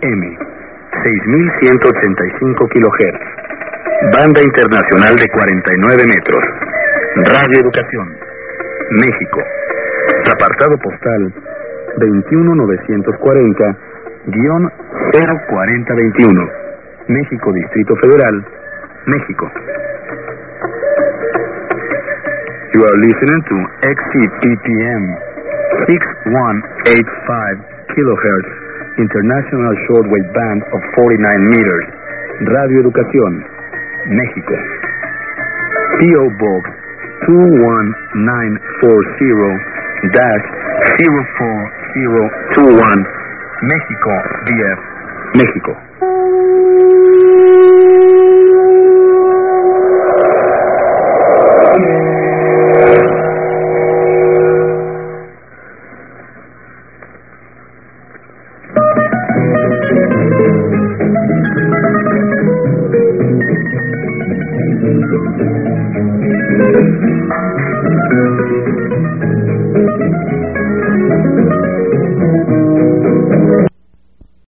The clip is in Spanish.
AM, 6185 kHz. Banda internacional de 49 metros. Radio Educación, México. Apartado postal 21940-04021. México, Distrito Federal, México. You are listening to XCPPM 6185 kHz International Shortwave Band of 49 meters. Radio Educación, México. P.O. Box 21940-04021, México, DF, México.